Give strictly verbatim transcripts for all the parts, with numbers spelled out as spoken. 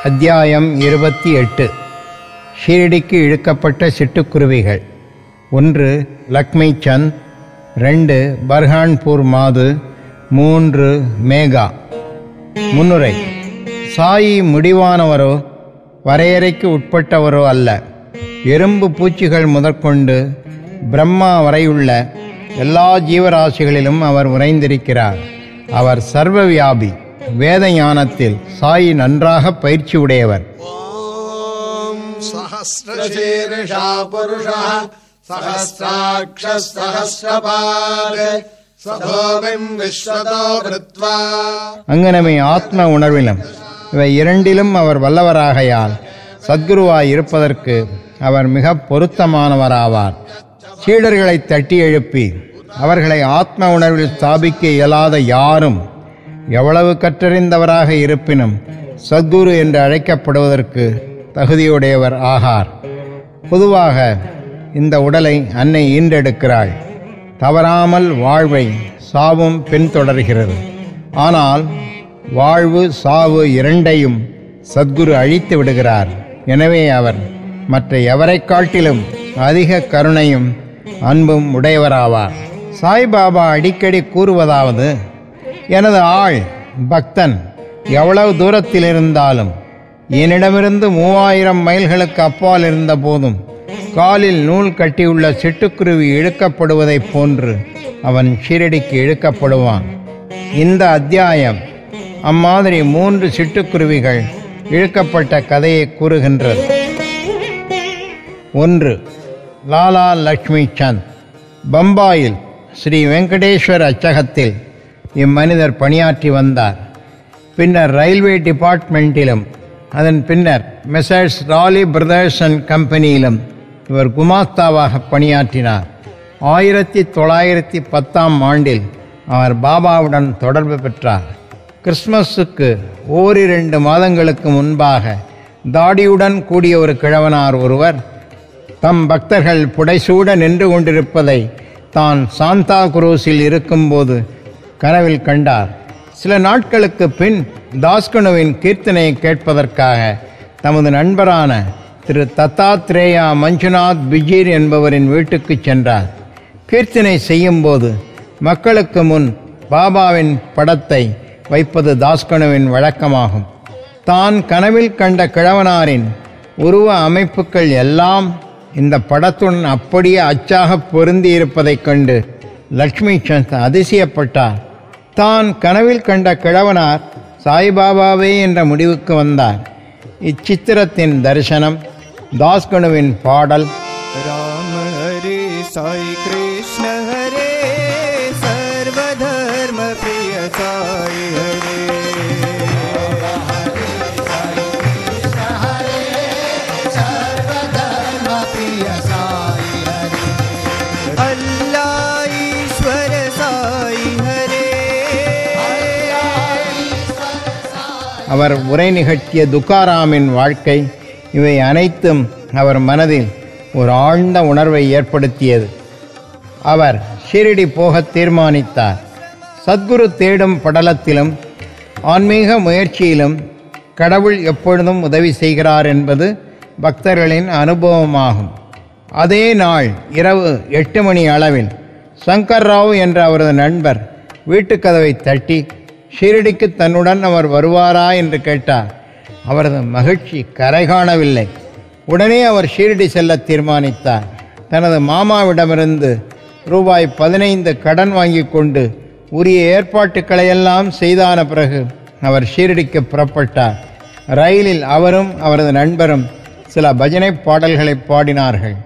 அத்தியாயம் இருபத்தி எட்டு. ஷீரடிக்கு இழுக்கப்பட்ட சிட்டுக்குருவிகள். ஒன்று லக்ஷ்மி சந்த், ரெண்டு பர்ஹான்பூர் மாது, மூன்று மேகா. முன்னுரை. சாயி முடிவானவரோ வரையறைக்கு உட்பட்டவரோ அல்ல. எறும்பு பூச்சிகள் முதற்கொண்டு பிரம்மா வரையுள்ள எல்லா ஜீவராசிகளிலும் அவர் உறைந்திருக்கிறார். அவர் சர்வவியாபி. வேத ஞானத்தில் சாயி நன்றாக பயிற்சி உடையவர். ஓம் சஹஸ்ரசீர்ஷா புருஷः சஹஸ்ராக்ஷஸ் சஹஸ்ரபாத் சதோபிம் விஸ்வதோ வ்ருத்வா. அங்கனமே ஆத்ம உணர்விலும் இவை இரண்டிலும் அவர் வல்லவராகையால் சத்குருவாய் இருப்பதற்கு அவர் மிக பொருத்தமானவராவார். சீடர்களை தட்டி எழுப்பி அவர்களை ஆத்ம உணர்வில் ஸ்தாபிக்க இயலாத யாரும் எவ்வளவு கற்றறிந்தவராக இருப்பினும் சத்குரு என்று அழைக்கப்படுவதற்கு தகுதியுடையவர் ஆகார். பொதுவாக இந்த உடலை அன்னை ஈன்றெடுக்கிறாள். தவறாமல் வாழ்வை சாவும் பின்தொடர்கிறது. ஆனால் வாழ்வு சாவு இரண்டையும் சத்குரு அழித்து விடுகிறார். எனவே அவர் மற்ற எவரை காட்டிலும் அதிக கருணையும் அன்பும் உடையவராவார். சாய்பாபா அடிக்கடி கூறுவதாவது, எனது ஆள் பக்தன் எவ்வளவு தூரத்தில் இருந்தாலும், என்னிடமிருந்து மூவாயிரம் மைல்களுக்கு அப்பால் இருந்த போதும் காலில் நூல் கட்டியுள்ள சிட்டுக்குருவி இழுக்கப்படுவதைப் போன்று அவன் ஷீரடிக்கு இழுக்கப்படுவான். இந்த அத்தியாயம் அம்மாதிரி மூன்று சிட்டுக்குருவிகள் இழுக்கப்பட்ட கதையை கூறுகின்றது. ஒன்று லாலா லக்ஷ்மி சந்த். பம்பாயில் ஸ்ரீ வெங்கடேஸ்வர் அச்சகத்தில் இம்மனிதர் பணியாற்றி வந்தார். பின்னர் ரயில்வே டிபார்ட்மெண்ட்டிலும் அதன் பின்னர் மெசர்ஸ் ராலி பிரதர்ஸ் அண்ட் கம்பெனியிலும் இவர் குமாஸ்தாவாக பணியாற்றினார். ஆயிரத்தி தொள்ளாயிரத்தி பத்தாம் ஆண்டில் அவர் பாபாவுடன் தொடர்பு பெற்றார். கிறிஸ்மஸுக்கு ஓரிரண்டு மாதங்களுக்கு முன்பாக தாடியுடன் கூடிய ஒரு கிழவனார் ஒருவர் தம் பக்தர்கள் புடைசூட நின்று கொண்டிருப்பதை தான் சாந்தா குரூஸில் இருக்கும்போது கனவில் கண்டார். சில நாட்களுக்கு பின் தாஸ்கனுவின் கீர்த்தனையை கேட்பதற்காக தமது நண்பரான திரு தத்தாத்ரேயா மஞ்சுநாத் பிஜீர் என்பவரின் வீட்டுக்கு சென்றார். கீர்த்தனை செய்யும்போது மக்களுக்கு முன் பாபாவின் படத்தை வைப்பது தாஸ்கனுவின் வழக்கமாகும். தான் கனவில் கண்ட கிழவனாரின் உருவ அமைப்புகள் எல்லாம் இந்த படத்துடன் அப்படியே அச்சாக பொருந்தி இருப்பதைக் கண்டு லக்ஷ்மி சந்த் அதிசயப்பட்டார். தான் கனவில் கண்ட கிழவனார் சாய்பாபாவே என்ற முடிவுக்கு வந்தார். இச்சித்திரத்தின் தரிசனம், தாஸ்கனுவின் பாடல், ராம ஹரே சாய் கிருஷ்ண ஹரே சர்வதர்ம பிரிய சாய் ஹரே அவர் உரை நிகழ்த்திய துக்காராமின் வாழ்க்கை, இவை அனைத்தும் அவர் மனதில் ஒரு ஆழ்ந்த உணர்வை ஏற்படுத்தியது. அவர் ஷீரடி போக தீர்மானித்தார். சத்குரு தேடும் படலத்திலும் ஆன்மீக முயற்சியிலும் கடவுள் எப்பொழுதும் உதவி செய்கிறார் என்பது பக்தர்களின் அனுபவமாகும். அதே நாள் இரவு எட்டு மணி அளவில் சங்கர் ராவ் என்ற அவரது நண்பர் வீட்டுக்கதவை தட்டி ஷீரடிக்கு தன்னுடன் அவர் வருவாரா என்று கேட்டார். அவரது மகிழ்ச்சி கரை காணவில்லை. உடனே அவர் ஷீரடி செல்ல தீர்மானித்தார். தனது மாமாவிடமிருந்து ரூபாய் பதினைந்து கடன் வாங்கி கொண்டு உரிய ஏற்பாட்டுக்களையெல்லாம் செய்தான பிறகு அவர் ஷீரடிக்கு புறப்பட்டார். ரயிலில் அவரும் அவரது நண்பரும் சில பஜனை பாடல்களை பாடினார்கள்.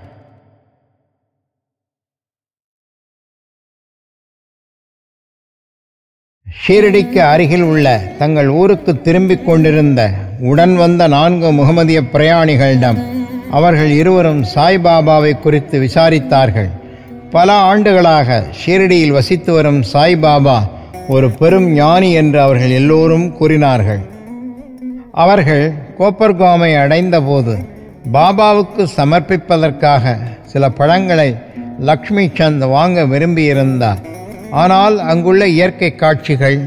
ஷீரடிக்கு அருகில் உள்ள தங்கள் ஊருக்கு திரும்பிக் கொண்டிருந்த உடன் வந்த நான்கு முகமதிய பிரயாணிகளிடம் அவர்கள் இருவரும் சாய்பாபாவை குறித்து விசாரித்தார்கள். பல ஆண்டுகளாக ஷீரடியில் வசித்து வரும் சாய்பாபா ஒரு பெரும் ஞானி என்று அவர்கள் எல்லோரும் கூறினார்கள். அவர்கள் கோப்பர்காமை அடைந்தபோது பாபாவுக்கு சமர்ப்பிப்பதற்காக சில பழங்களை லக்ஷ்மி சந்த் வாங்க விரும்பியிருந்தார். ஆனால் அங்குள்ள இயற்கை காட்சிகள்,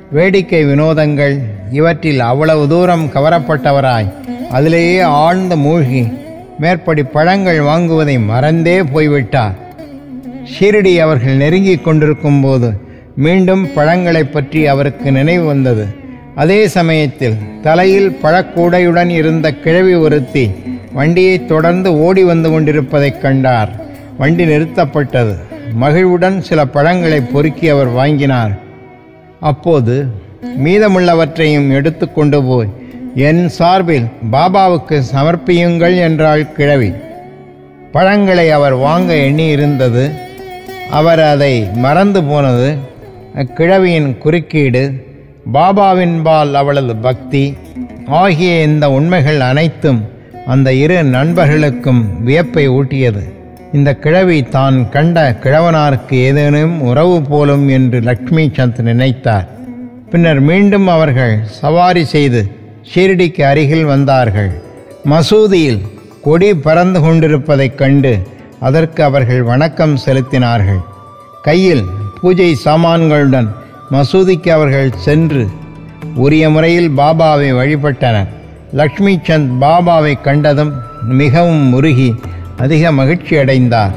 வேடிக்கை வினோதங்கள் இவற்றில் அவ்வளவு தூரம் கவரப்பட்டவராய் அதிலேயே ஆழ்ந்து மூழ்கி மேற்படி பழங்கள் வாங்குவதை மறந்தே போய்விட்டார். ஷிரடி அவர்கள் நெருங்கி கொண்டிருக்கும் போது மீண்டும் பழங்களை பற்றி அவருக்கு நினைவு வந்தது. அதே சமயத்தில் தலையில் பழக்கூடையுடன் இருந்த கிழவி ஒருத்தி வண்டியை தொடர்ந்து ஓடி வந்து கொண்டிருப்பதைக் கண்டார். வண்டி நிறுத்தப்பட்டது. மகிழ்வுடன் சில பழங்களை பொறுக்கி அவர் வாங்கினார். அப்போது மீதமுள்ளவற்றையும் எடுத்து கொண்டு போய் என் சார்பில் பாபாவுக்கு சமர்ப்பியுங்கள் என்றாள் கிழவி. பழங்களை அவர் வாங்க எண்ணி இருந்தது. அவர் அதை மறந்து போனது. அக்கிழவியின் குறுக்கீடு, பாபாவின்பால் அவளது பக்தி ஆகிய இந்த உண்மைகள் அனைத்தும் அந்த இரு நண்பர்களுக்கும் வியப்பை ஊட்டியது. இந்த கிழவி தான் கண்ட கிழவனாருக்கு ஏதேனும் உறவு போலும் என்று லக்ஷ்மி சந்த் நினைத்தார். பின்னர் மீண்டும் அவர்கள் சவாரி செய்து ஷிரடிக்கு அருகில் வந்தார்கள். மசூதியில் கொடி பறந்து கொண்டிருப்பதைக் கண்டு அதற்கு அவர்கள் வணக்கம் செலுத்தினார்கள். கையில் பூஜை சாமான்களுடன் மசூதிக்கு அவர்கள் சென்று உரிய முறையில் பாபாவை வழிபட்டனர். லக்ஷ்மி சந்த் பாபாவை கண்டதும் மிகவும் உருகி அதிக மகிழ்ச்சி அடைந்தார்.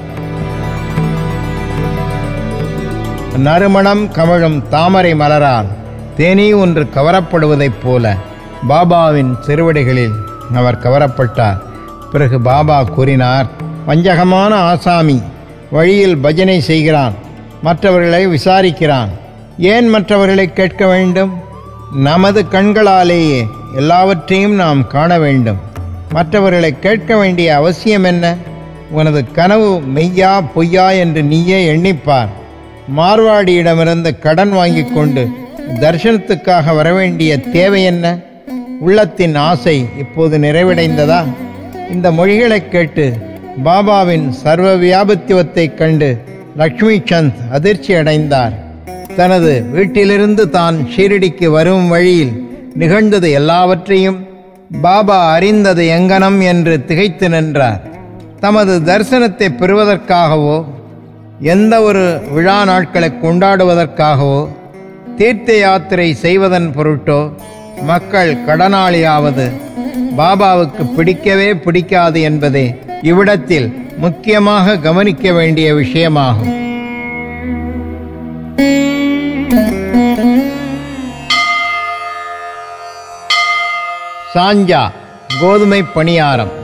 நறுமணம் கமழும் தாமரை மலரால் தேனீ ஒன்று கவரப்படுவதைப் போல பாபாவின் திருவடிகளில் அவர் கவரப்பட்டார். பிறகு பாபா கூறினார், வஞ்சகமான ஆசாமி வழியில் பஜனை செய்கிறான், மற்றவர்களை விசாரிக்கிறான். ஏன் மற்றவர்களை கேட்க வேண்டும்? நமது கண்களாலேயே எல்லாவற்றையும் நாம் காண வேண்டும். மற்றவர்களை கேட்க வேண்டிய அவசியம் என்ன? உனது கனவு மெய்யா பொய்யா என்று நீயே எண்ணிப்பார். மார்வாடியிடமிருந்து கடன் வாங்கி கொண்டு தர்சனத்துக்காக வரவேண்டிய தேவை என்ன? உள்ளத்தின் ஆசை இப்போது நிறைவடைந்ததா? இந்த மொழிகளை கேட்டு பாபாவின் சர்வ வியாபித்துவத்தைக் கண்டு லக்ஷ்மி சந்த் அதிர்ச்சி அடைந்தார். தனது வீட்டிலிருந்து தான் ஷிரடிக்கு வரும் வழியில் நிகழ்ந்தது எல்லாவற்றையும் பாபா அறிந்தது எங்கனம் என்று திகைத்து நின்றார். தமது தரிசனத்தை பெறுவதற்காகவோ, எந்த ஒரு விழா நாட்களை கொண்டாடுவதற்காகவோ, தீர்த்த யாத்திரை செய்வதன் பொருட்டோ மக்கள் கடனாளியாவது பாபாவுக்கு பிடிக்கவே பிடிக்காது என்பதே இவ்விடத்தில் முக்கியமாக கவனிக்க வேண்டிய விஷயமாகும். சாஞ்சா, கோதுமை பணியாரம்.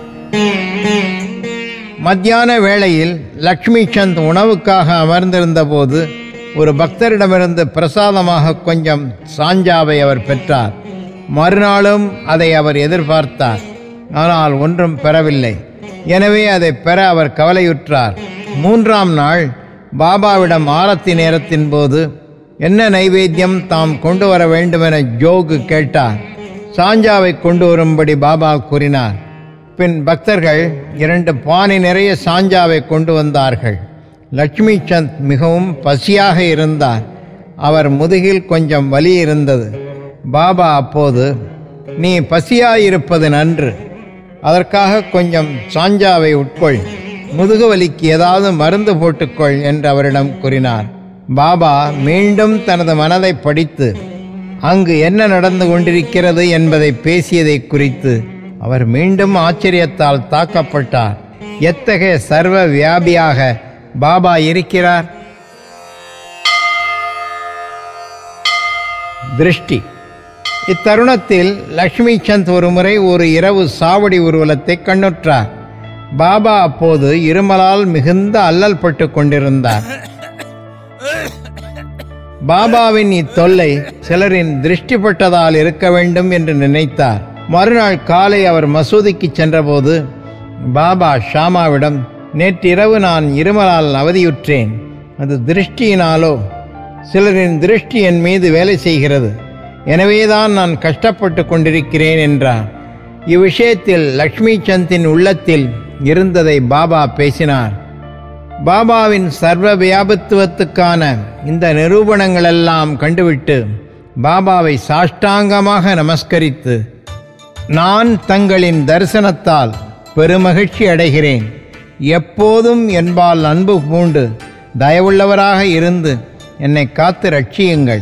மத்தியான வேளையில் லக்ஷ்மி சந்த் உணவுக்காக அமர்ந்திருந்த போது ஒரு பக்தரிடமிருந்து பிரசாதமாக கொஞ்சம் சாஞ்சாவை அவர் பெற்றார். மறுநாளும் அதை அவர் எதிர்பார்த்தார். ஆனால் ஒன்றும் பெறவில்லை. எனவே அதை பெற அவர் கவலையுற்றார். மூன்றாம் நாள் பாபாவிடம் ஆரத்தி நேரத்தின் போது என்ன நைவேத்தியம் தாம் கொண்டு வர வேண்டுமென ஜோகு கேட்டார். சாஞ்சாவை கொண்டு வரும்படி பாபா கூறினார். பின் பக்தர்கள் இரண்டு பானை நிறைய சாஞ்சாவை கொண்டு வந்தார்கள். லக்ஷ்மி சந்த் மிகவும் பசியாக இருந்தார். அவர் முதுகில் கொஞ்சம் வலி இருந்தது. பாபா அப்போது, நீ பசியாயிருப்பது நன்று, அதற்காக கொஞ்சம் சாஞ்சாவை உட்கொள், முதுகு வலிக்கு ஏதாவது மருந்து போட்டுக்கொள் என்று அவரிடம் கூறினார். பாபா மீண்டும் தனது மனதை படித்து அங்கு என்ன நடந்து கொண்டிருக்கிறது என்பதை பேசியதை குறித்து அவர் மீண்டும் ஆச்சரியத்தால் தாக்கப்பட்டார். எத்தகைய சர்வ வியாபியாக பாபா இருக்கிறார்! திருஷ்டி. இத்தருணத்தில் லக்ஷ்மி சந்த் ஒரு முறை ஒரு இரவு சாவடி ஊர்வலத்தை கண்ணுற்றார். பாபா அப்போது இருமலால் மிகுந்த அல்லல் பட்டு கொண்டிருந்தார். பாபாவின் இத்தொல்லை சிலரின் திருஷ்டிப்பட்டதால் இருக்க வேண்டும் என்று நினைத்தார். மறுநாள் காலை அவர் மசூதிக்கு சென்றபோது பாபா ஷாமாவிடம், நேற்றிரவு நான் இருமலால் அவதியுற்றேன், அது திருஷ்டியினாலோ? சிலரின் திருஷ்டி என் மீது வேலை செய்கிறது, எனவேதான் நான் கஷ்டப்பட்டு கொண்டிருக்கிறேன் என்றார். இவ்விஷயத்தில் லக்ஷ்மி சந்தின் உள்ளத்தில் இருந்ததை பாபா பேசினார். பாபாவின் சர்வ வியாபித்துவத்துக்கான இந்த நிரூபணங்களெல்லாம் கண்டுவிட்டு பாபாவை சாஷ்டாங்கமாக நமஸ்கரித்து, நான் தங்களின் தரிசனத்தால் பெருமகிழ்ச்சி அடைகிறேன், எப்போதும் என்பால் அன்பு பூண்டு தயவுள்ளவராக இருந்து என்னை காத்து ரட்சியுங்கள்,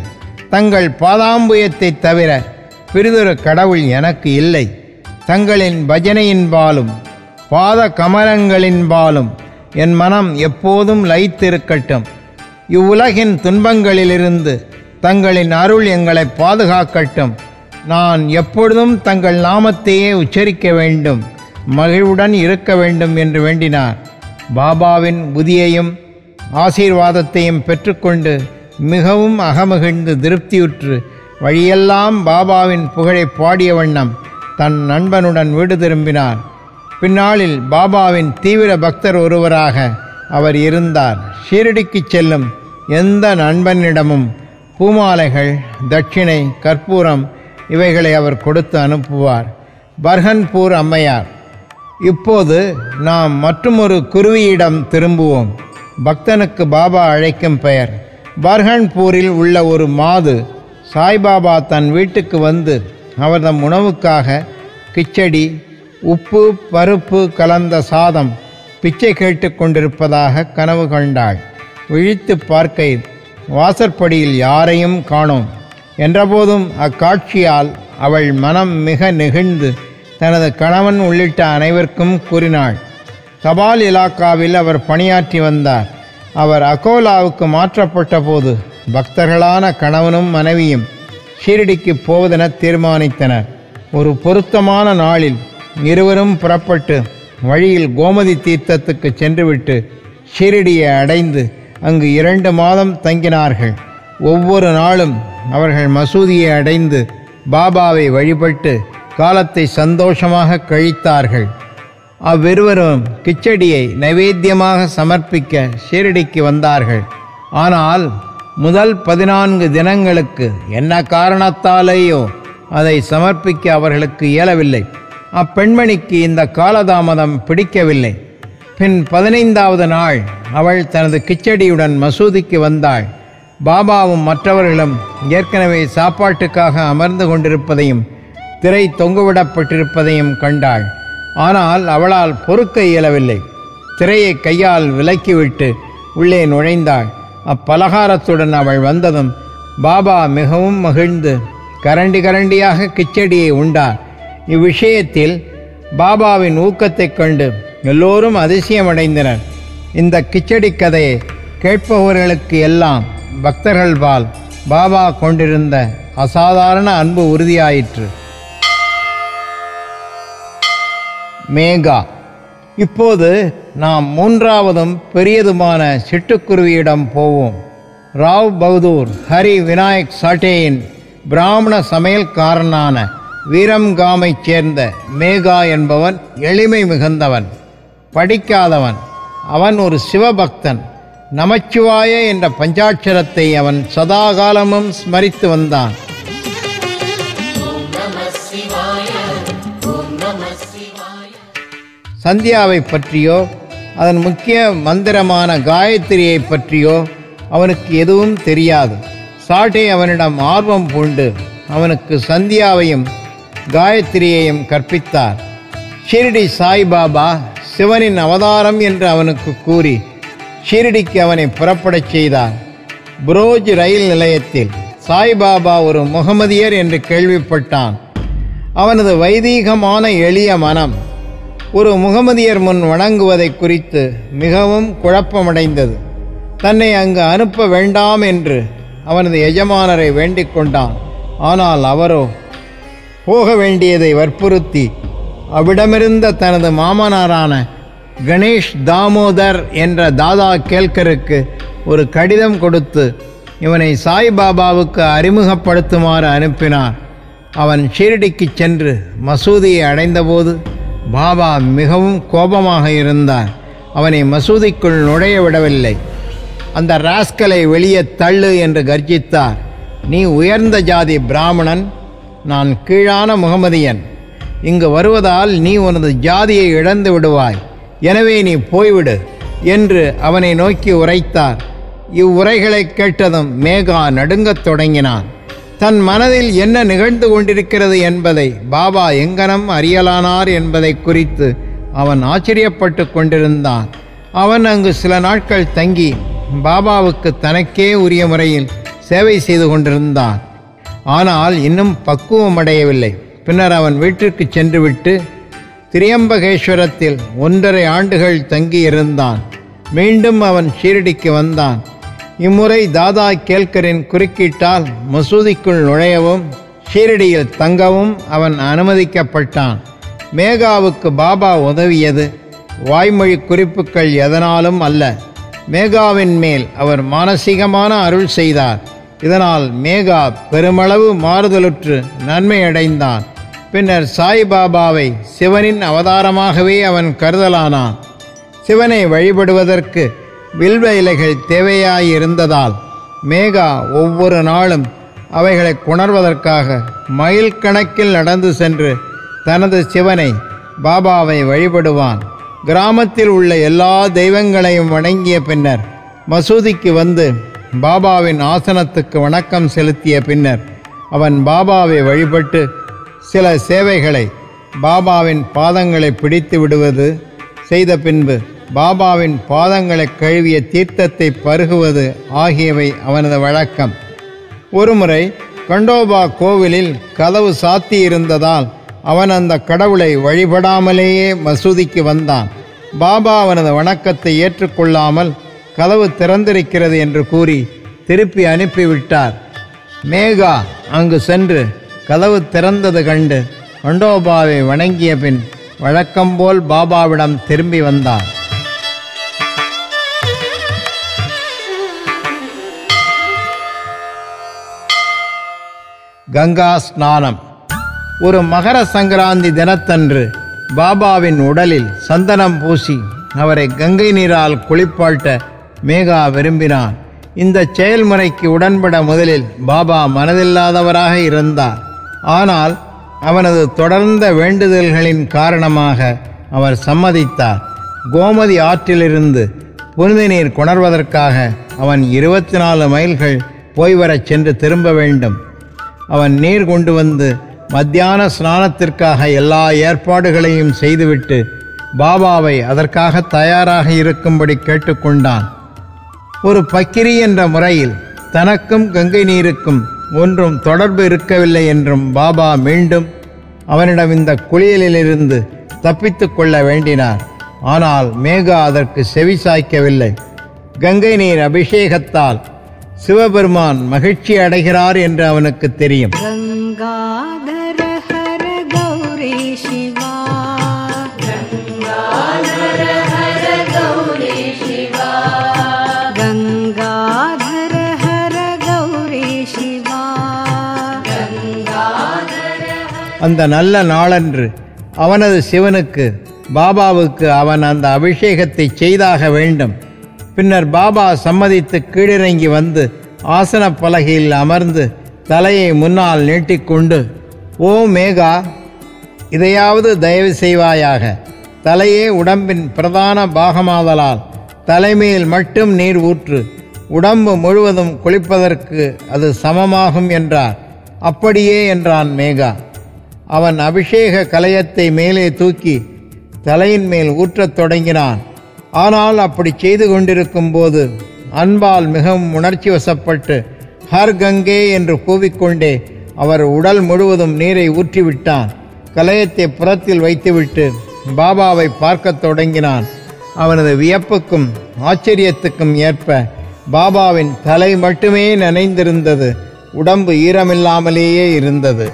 தங்கள் பாதாம்புயத்தை தவிர பிறிதொரு கடவுள் எனக்கு இல்லை. தங்களின் பஜனையின்பாலும் பாத கமலங்களின்பாலும் என் மனம் எப்போதும் லயித்திருக்கட்டும். இவ்வுலகின் துன்பங்களிலிருந்து தங்களின் அருள் எங்களை பாதுகாக்கட்டும். நான் எப்பொழுதும் தங்கள் நாமத்தையே உச்சரிக்க வேண்டும், மகிழ்வுடன் இருக்க வேண்டும் என்று வேண்டினார். பாபாவின் புதியையும் ஆசீர்வாதத்தையும் பெற்றுக்கொண்டு மிகவும் அகமகிழ்ந்து திருப்தியுற்று வழியெல்லாம் பாபாவின் புகழை பாடிய வண்ணம் தன் நண்பனுடன் வீடு திரும்பினார். பின்னாளில் பாபாவின் தீவிர பக்தர் ஒருவராக அவர் இருந்தார். ஷீரடிக்கு செல்லும் எந்த நண்பனிடமும் பூமாலைகள், தட்சிணை, கற்பூரம் இவைகளை அவர் கொடுத்து அனுப்புவார். பர்ஹன்பூர் அம்மையார். இப்போது நாம் மற்றுமொரு குருவியிடம் திரும்புவோம். பக்தனுக்கு பாபா அழைக்கும் பெயர். பர்ஹன்பூரில் உள்ள ஒரு மாது சாய்பாபா தன் வீட்டுக்கு வந்து அவர்தம் உணவுக்காக கிச்சடி, உப்பு பருப்பு கலந்த சாதம் பிச்சை கேட்டு கொண்டிருப்பதாக கனவு கண்டாள். விழித்து பார்க்கையில் வாசற்படியில் யாரையும் காணோம். என்றபோதும் அக்காட்சியால் அவள் மனம் மிக நெகிழ்ந்து தனது கணவன் உள்ளிட்ட அனைவருக்கும் கூறினாள். தபால் இலாக்காவில் அவர் பணியாற்றி வந்தார். அவர் அகோலாவுக்கு மாற்றப்பட்ட போது பக்தர்களான கணவனும் மனைவியும் ஷீரடிக்கு போவதென தீர்மானித்தனர். ஒரு பொருத்தமான நாளில் இருவரும் புறப்பட்டு வழியில் கோமதி தீர்த்தத்துக்கு சென்றுவிட்டு ஷீரடியை அடைந்து அங்கு இரண்டு மாதம் தங்கினார்கள். ஒவ்வொரு நாளும் அவர்கள் மசூதியை அடைந்து பாபாவை வழிபட்டு காலத்தை சந்தோஷமாக கழித்தார்கள். அவ்விருவரும் கிச்சடியை நைவேத்தியமாக சமர்ப்பிக்க ஷீரடிக்கு வந்தார்கள். ஆனால் முதல் பதினான்கு தினங்களுக்கு என்ன காரணத்தாலேயோ அதை சமர்ப்பிக்க அவர்களுக்கு இயலவில்லை. அப்பெண்மணிக்கு இந்த காலதாமதம் பிடிக்கவில்லை. பின் பதினைந்தாவது நாள் அவள் தனது கிச்சடியுடன் மசூதிக்கு வந்தாள். பாபாவும் மற்றவர்களும் ஏற்கனவே சாப்பாட்டுக்காக அமர்ந்து கொண்டிருப்பதையும் திரை தொங்குவிடப்பட்டிருப்பதையும் கண்டாள். ஆனால் அவளால் பொறுக்க இயலவில்லை. திரையை கையால் விலக்கிவிட்டு உள்ளே நுழைந்தாள். அப்பலகாரத்துடன் அவள் வந்ததும் பாபா மிகவும் மகிழ்ந்து கரண்டி கரண்டியாக கிச்சடியை உண்டார். இவ்விஷயத்தில் பாபாவின் ஊக்கத்தைக் கண்டு எல்லோரும் அதிசயமடைந்தனர். இந்த கிச்சடி கதையை கேட்பவர்களுக்கு எல்லாம் பக்தர்கள்பால் பாபா கொண்டிருந்த அசாதாரண அன்பு உறுதியாயிற்று. மேகா. இப்போது நாம் மூன்றாவதும் பெரியதுமான சிட்டுக்குருவியிடம் போவோம். ராவ் பகதூர் ஹரி விநாயக் சாட்டேயின் பிராமண சமையல்காரனான வீரம்காமைச் சேர்ந்த மேகா என்பவன் எளிமை மிகுந்தவன், படிக்காதவன். அவன் ஒரு சிவபக்தன். நமச்சிவாய என்ற பஞ்சாட்சரத்தை அவன் சதாகாலமும் ஸ்மரித்து வந்தான். சந்தியாவை பற்றியோ அதன் முக்கிய மந்திரமான காயத்ரியை பற்றியோ அவனுக்கு எதுவும் தெரியாது. சாட்டே அவனிடம் ஆர்வம் பூண்டு அவனுக்கு சந்தியாவையும் காயத்ரியையும் கற்பித்தார். ஷீரடி சாய்பாபா சிவனின் அவதாரம் என்று அவனுக்கு கூறி ஷீரடிக்கு அவனை புறப்படச் செய்தார். புரோஜ் ரயில் நிலையத்தில் சாய்பாபா ஒரு முகமதியர் என்று கேள்விப்பட்டான். அவனது வைதீகமான எளிய மனம் ஒரு முகமதியர் முன் வணங்குவதை குறித்து மிகவும் குழப்பமடைந்தது. தன்னை அங்கு அனுப்ப வேண்டாம் என்று அவனது எஜமானரை வேண்டிக் கொண்டான். ஆனால் அவரோ போக வேண்டியதை வற்புறுத்தி அவ்விடமிருந்த தனது மாமனாரான கணேஷ் தாமோதர் என்ற தாதா கேல்கருக்கு ஒரு கடிதம் கொடுத்து இவனை சாய்பாபாவுக்கு அறிமுகப்படுத்துமாறு அனுப்பினார். அவன் ஷீரடிக்கு சென்று மசூதியை அடைந்தபோது பாபா மிகவும் கோபமாக இருந்தார். அவனை மசூதிக்குள் நுழைய விடவில்லை. அந்த ராஸ்கலை வெளியே தள்ளு என்று கர்ஜித்தார். நீ உயர்ந்த ஜாதி பிராமணன், நான் கீழான முகமதியன். இங்கு வருவதால் நீ உனது ஜாதியை இழந்து விடுவாய். எனவே நீ போய்விடு என்று அவனை நோக்கி உரைத்தார். இவ்வுரைகளை கேட்டதும் மேகா நடுங்கத் தொடங்கினான். தன் மனதில் என்ன நிகழ்ந்து கொண்டிருக்கிறது என்பதை பாபா எங்கனம் அறியலானார் என்பதை குறித்து அவன் ஆச்சரியப்பட்டு கொண்டிருந்தான். அவன் அங்கு சில நாட்கள் தங்கி பாபாவுக்கு தனக்கே உரிய முறையில் சேவை செய்து கொண்டிருந்தான். ஆனால் இன்னும் பக்குவமடையவில்லை. பின்னர் அவன் வீட்டிற்கு சென்றுவிட்டு திரியம்பகேஸ்வரத்தில் ஒன்றரை ஆண்டுகள் தங்கியிருந்தான். மீண்டும் அவன் ஷீரடிக்கு வந்தான். இம்முறை தாதா கேல்கரின் குறுக்கீட்டால் மசூதிக்குள் நுழையவும் ஷீரடியில் தங்கவும் அவன் அனுமதிக்கப்பட்டான். மேகாவுக்கு பாபா உதவியது வாய்மொழி குறிப்புகள் எதனாலும் அல்ல, மேகாவின் மேல் அவர் மானசீகமான அருள் செய்தார். இதனால் மேகா பெருமளவு மாறுதலுற்று நன்மை அடைந்தான். பின்னர் சாய்பாபாவை சிவனின் அவதாரமாகவே அவன் கருதலானான். சிவனை வழிபடுவதற்கு வில்வ இலைகள் தேவையாயிருந்ததால் மேகா ஒவ்வொரு நாளும் அவைகளை கொணர்வதற்காக மைல் கணக்கில் நடந்து சென்று தனது சிவனை பாபாவை வழிபடுவான். கிராமத்தில் உள்ள எல்லா தெய்வங்களையும் வணங்கிய பின்னர் மசூதிக்கு வந்து பாபாவின் ஆசனத்துக்கு வணக்கம் செலுத்திய பின்னர் அவன் பாபாவை வழிபட்டு சில சேவைகளை பாபாவின் பாதங்களை பிடித்து விடுவது செய்த பின்பு பாபாவின் பாதங்களை கழுவிய தீர்த்தத்தை பருகுவது ஆகியவை அவனது வழக்கம். ஒருமுறை கண்டோபா கோவிலில் கதவு சாத்தியிருந்ததால் அவன் அந்த கடவுளை வழிபடாமலேயே மசூதிக்கு வந்தான். பாபா அவனது வணக்கத்தை ஏற்றுக்கொள்ளாமல் கதவு திறந்திருக்கிறது என்று கூறி திருப்பி அனுப்பிவிட்டார். மேகா அங்கு சென்று கதவு திறந்தது கண்டு கண்டோபாவை வணங்கிய பின் வழக்கம்போல் பாபாவிடம் திரும்பி வந்தான். கங்கா ஸ்நானம். ஒரு மகர சங்கராந்தி தினத்தன்று பாபாவின் உடலில் சந்தனம் பூசி அவரை கங்கை நீரால் குளிப்பாட்ட மேகா விரும்பினான். இந்த செயல்முறைக்கு உடன்பட முதலில் பாபா மனதில்லாதவராக இருந்தார். ஆனால் அவனது தொடர்ந்த வேண்டுதல்களின் காரணமாக அவர் சம்மதித்தார். கோமதி ஆற்றிலிருந்து புனித நீர் கொணர்வதற்காக அவன் இருபத்தி நாலு மைல்கள் போய்வரச் சென்று திரும்ப வேண்டும். அவன் நீர் கொண்டு வந்து மத்தியான ஸ்நானத்திற்காக எல்லா ஏற்பாடுகளையும் செய்துவிட்டு பாபாவை அதற்காக தயாராக இருக்கும்படி கேட்டுக்கொண்டான். ஒரு பக்கிரி என்ற முறையில் தனக்கும் கங்கை நீருக்கும் ஒன்றும் தொடர்பு இருக்கவில்லை என்றும் பாபா மீண்டும் அவனிடம் இந்த குளியலிலிருந்து தப்பித்து கொள்ள வேண்டினார். ஆனால் மேகா அதற்கு செவிசாய்க்கவில்லை. கங்கை நீர் அபிஷேகத்தால் சிவபெருமான் மகிழ்ச்சி அடைகிறார் என்று அவனுக்கு தெரியும். கங்காதர ஹர கௌரி சிவா, கங்காதர ஹர கௌரி சிவா, கங்காதர ஹர கௌரி சிவா, கங்காதர. அந்த நல்ல நாளன்று அவனது சிவனுக்கு பாபாவுக்கு அவன் அந்த அபிஷேகத்தை செய்தாக வேண்டும். பின்னர் பாபா சம்மதித்து கீழிறங்கி வந்து ஆசன பலகையில் அமர்ந்து தலையை முன்னால் நீட்டிக்கொண்டு, ஓ மேகா, இதையாவது தயவு செய்வாயாக. தலையே உடம்பின் பிரதான பாகமாதலால் தலைமையில் மட்டும் நீர் ஊற்று, உடம்பு முழுவதும் குளிப்பதற்கு அது சமமாகும் என்றார். அப்படியே என்றான் மேகா. அவன் அபிஷேக கலயத்தை மேலே தூக்கி தலையின் மேல் ஊற்றத் தொடங்கினான். ஆனால் அப்படி செய்து கொண்டிருக்கும் போது அன்பால் மிகவும் உணர்ச்சி வசப்பட்டு ஹர் கங்கே என்று கூவிக்கொண்டே அவர் உடல் முழுவதும் நீரை ஊற்றிவிட்டான். கலயத்தை புறத்தில் வைத்துவிட்டு பாபாவை பார்க்கத் தொடங்கினான். அவனது வியப்புக்கும் ஆச்சரியத்துக்கும் ஏற்ப பாபாவின் தலை மட்டுமே நனைந்திருந்தது, உடம்பு ஈரமில்லாமலேயே இருந்தது.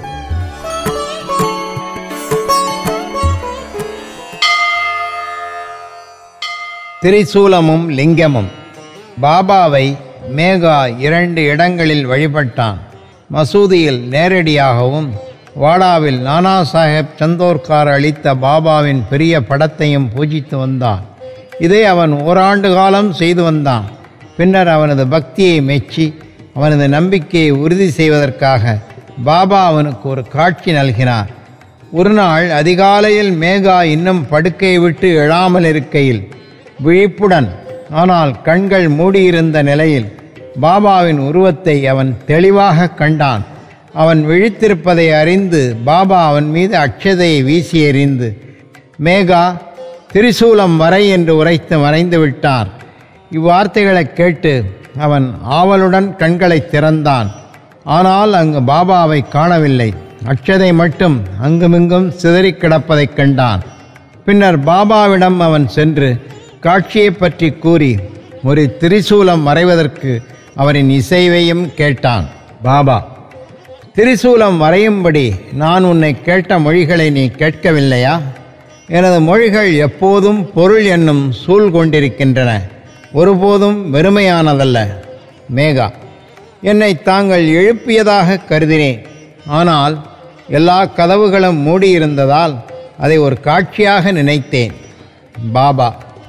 திரிசூலமும் லிங்கமும். பாபாவை மேகா இரண்டு இடங்களில் வழிபட்டான். மசூதியில் நேரடியாகவும், வாடாவில் நானா சாஹேப் சந்தோர்கார் அளித்த பாபாவின் பெரிய படத்தையும் பூஜித்து வந்தான். இதை அவன் ஓராண்டு காலம் செய்து வந்தான். பின்னர் அவனது பக்தியை மெச்சி அவனது நம்பிக்கையை உறுதி செய்வதற்காக பாபா அவனுக்கு ஒரு காட்சி நல்கினார். ஒரு நாள் அதிகாலையில் மேகா இன்னும் படுக்கையை விட்டு எழாமல் இருக்கையில் விழிப்புடன், ஆனால் கண்கள் மூடியிருந்த நிலையில் பாபாவின் உருவத்தை அவன் தெளிவாக கண்டான். அவன் விழித்திருப்பதை அறிந்து பாபா அவன் மீது அட்சதையை வீசி எறிந்து, மேகா, திரிசூலம் வரை என்று உரைத்து மறைந்து விட்டார். இவ்வார்த்தைகளை கேட்டு அவன் ஆவலுடன் கண்களை திறந்தான். ஆனால் அங்கு பாபாவை காணவில்லை. அட்சதை மட்டும் அங்குமிங்கும் சிதறி கிடப்பதைக் கண்டான். பின்னர் பாபாவிடம் அவன் சென்று காட்சியை பற்றி கூறி ஒரு திரிசூலம் வரைவதற்கு அவரின் இசைவையும் கேட்டான். பாபா, திரிசூலம் வரையும்படி நான் உன்னை கேட்ட மொழிகளை நீ கேட்கவில்லையா? எனது மொழிகள் எப்போதும் பொருள் என்னும் சூழ் கொண்டிருக்கின்றன, ஒருபோதும் வெறுமையானதல்ல. மேகா, என்னை தாங்கள் எழுப்பியதாக கருதினேன். ஆனால் எல்லா கதவுகளும் மூடியிருந்ததால் அதை ஒரு காட்சியாக நினைத்தேன். பாபா,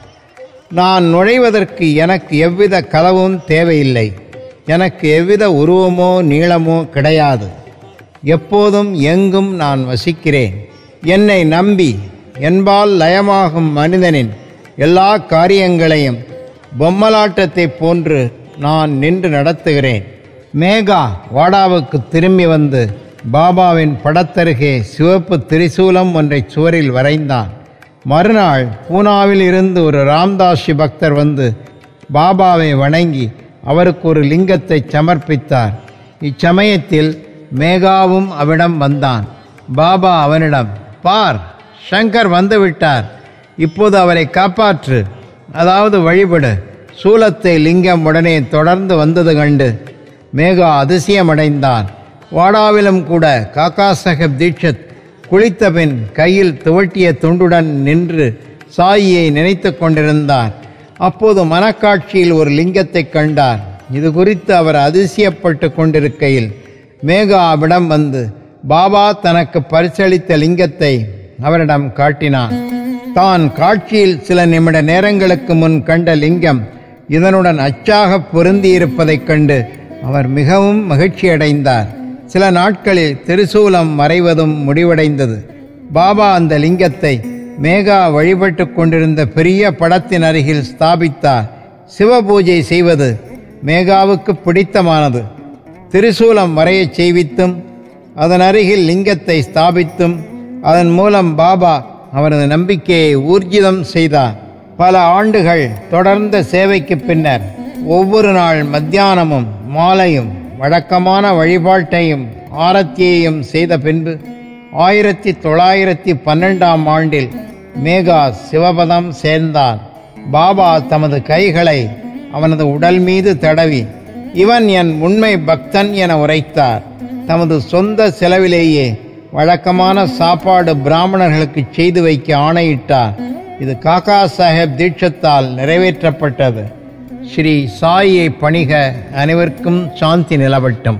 நான் நுழைவதற்கு எனக்கு எவ்வித கதவும் தேவையில்லை. எனக்கு எவ்வித உருவமோ நீளமோ கிடையாது. எப்போதும் எங்கும் நான் வசிக்கிறேன். என்னை நம்பி என்பால் லயமாகும் மனிதனின் எல்லா காரியங்களையும் பொம்மலாட்டத்தை போன்று நான் நின்று நடத்துகிறேன். மேகா வாடாவுக்கு திரும்பி வந்து பாபாவின் படத்தருகே சிவப்பு திரிசூலம் ஒன்றை சுவரில் வரைந்தான். மறுநாள் பூனாவில் இருந்து ஒரு ராம்தாசி பக்தர் வந்து பாபாவை வணங்கி அவருக்கு ஒரு லிங்கத்தை சமர்ப்பித்தார். இச்சமயத்தில் மேகாவும் அவனிடம் வந்தான். பாபா அவனிடம், பார், சங்கர் வந்துவிட்டார், இப்போது அவரை காப்பாற்று, அதாவது வழிபடு. சூலத்தை லிங்கம் உடனே தொடர்ந்து வந்தது கண்டு மேகா அதிசயமடைந்தான். வாடாவிலும் கூட காக்கா சாஹேப் தீட்சித் குளித்த பின் கையில் துவட்டிய துண்டுடன் நின்று சாயியை நினைத்து கொண்டிருந்தார். அப்போது மனக்காட்சியில் ஒரு லிங்கத்தை கண்டார். இது குறித்து அவர் அதிசயப்பட்டு கொண்டிருக்கையில் மேகா அவிடம் வந்து பாபா தனக்கு பரிசளித்த லிங்கத்தை அவரிடம் காட்டினான். தான் காட்சியில் சில நிமிட நேரங்களுக்கு முன் கண்ட லிங்கம் இதனுடன் அச்சாக பொருந்தியிருப்பதைக் கண்டு அவர் மிகவும் மகிழ்ச்சியடைந்தார். சில நாட்களில் திரிசூலம் மறைவதும் முடிவடைந்தது. பாபா அந்த லிங்கத்தை மேகா வழிபட்டு கொண்டிருந்த பெரிய படத்தின் அருகில் ஸ்தாபித்தார். சிவபூஜை செய்வது மேகாவுக்கு பிடித்தமானது. திரிசூலம் வரையச் செய்வித்தும் அதன் அருகில் லிங்கத்தை ஸ்தாபித்தும் அதன் மூலம் பாபா அவரது நம்பிக்கையை ஊர்ஜிதம் செய்தார். பல ஆண்டுகள் தொடர்ந்த சேவைக்கு பின்னர் ஒவ்வொரு நாள் மத்தியானமும் மாலையும் வழக்கமான வழிபாட்டையும் ஆரத்தியையும் செய்த பின்பு ஆயிரத்தி தொள்ளாயிரத்தி பன்னெண்டாம் ஆண்டில் மேகா சிவபதம் சேர்ந்தார். பாபா தமது கைகளை அவனது உடல் மீது தடவி, இவன் என் உண்மை பக்தன் என உரைத்தார். தமது சொந்த செலவிலேயே வழக்கமான சாப்பாடு பிராமணர்களுக்கு செய்து வைக்க ஆணையிட்டார். இது காக்கா சாஹேப் தீட்சத்தால் நிறைவேற்றப்பட்டது. ஸ்ரீ சாயியை பணிக. அனைவருக்கும் சாந்தி நிலவட்டும்.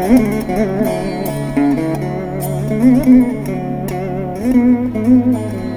Mm-hmm.